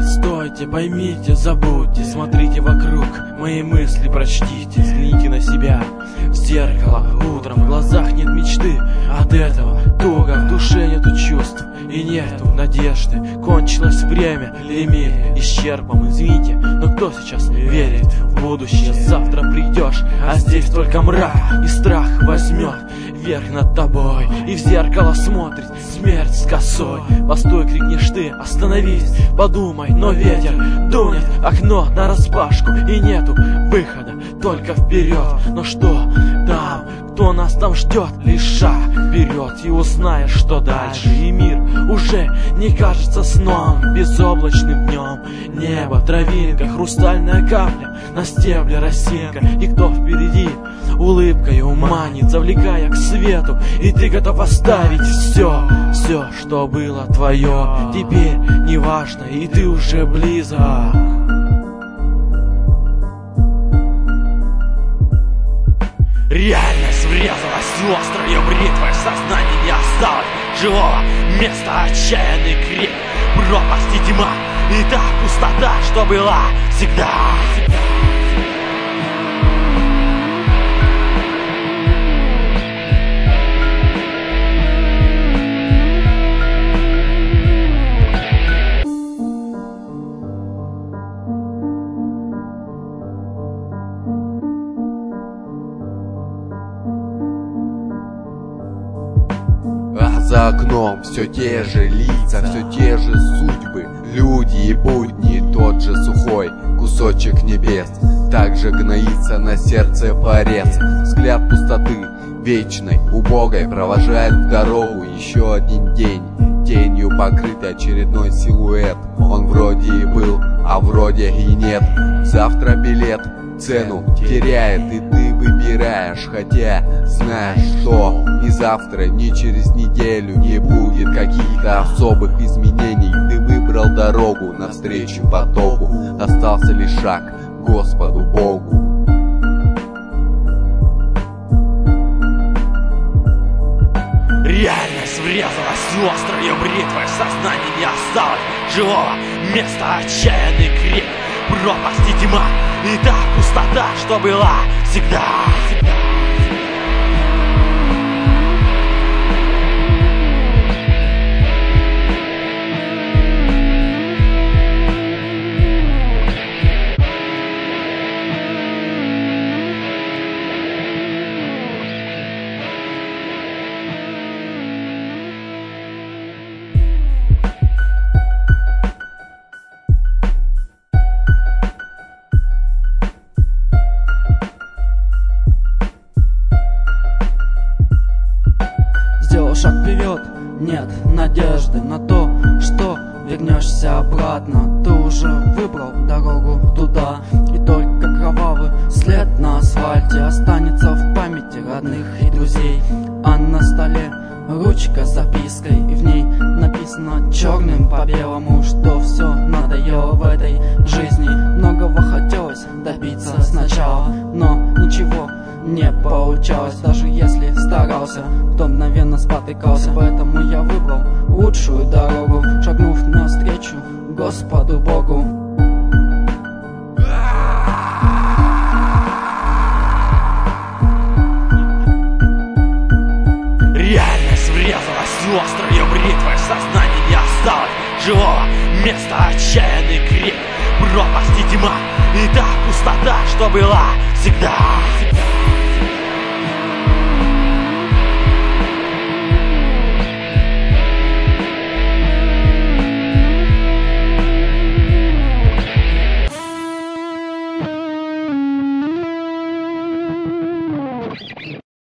Стойте, поймите, забудьте, смотрите вокруг, мои мысли прочтите, взгляните на себя в зеркало. Утром в глазах нет мечты, от этого туго, в душе нету чувств и нету надежды. Кончилось время, лимит исчерпан, извините, но кто сейчас верит в будущее? Завтра придешь, а здесь только мрак, и страх возьмет верх над тобой, и в зеркало смотрит смерть с косой. Постой, крикнешь ты, остановись, подумай, но ветер дунет, окно нараспашку, и нету выхода, только вперед. Но что там, кто нас там ждет? Лишь шаг вперед, и узнаешь, что дальше. И мир уже не кажется сном, безоблачным днем. Небо, травинка, хрустальная капля, на стебле росинка. И кто впереди улыбкой манит, завлекая к свету, и ты готов оставить все, что было твое, теперь не важно, и ты уже близок. Реальность врезалась острой бритвой, в сознании не осталось живого места, отчаянный крик, пропасть и тьма, и та пустота, что была всегда. За окном все те же лица, все те же судьбы, люди и будни, тот же сухой кусочек небес. Также гноится на сердце порез, взгляд пустоты вечной, убогой провожает в дорогу еще один день. Тенью покрытый очередной силуэт, он вроде и был, а вроде и нет. Завтра билет цену теряет, и ты выбираешь, хотя знаешь, что ни завтра, ни через неделю не будет каких-то особых изменений. Ты выбрал дорогу навстречу потоку, остался лишь шаг к Господу Богу. Реальность врезалась острой бритвой, в сознании не осталось живого места, отчаянный крик, пропасть и тьма, и та пустота, что была всегда. Сделал шаг вперед, нет надежды на то, что вернешься обратно. Ты уже выбрал дорогу туда, и только кровавый след на асфальте останется в памяти родных и друзей. А на столе ручка с запиской, и в ней написано черным по белому, что все надоело в этой жизни. Многого хотелось добиться сначала, но ничего не получалось. Даже если старался, то мгновенно спотыкался. Поэтому я выбрал лучшую дорогу, шагнув навстречу Господу Богу. Реальность врезалась острой бритвой, в сознании не осталось живого места, отчаянный крик, пропасть и тьма, и та пустота, что была всегда.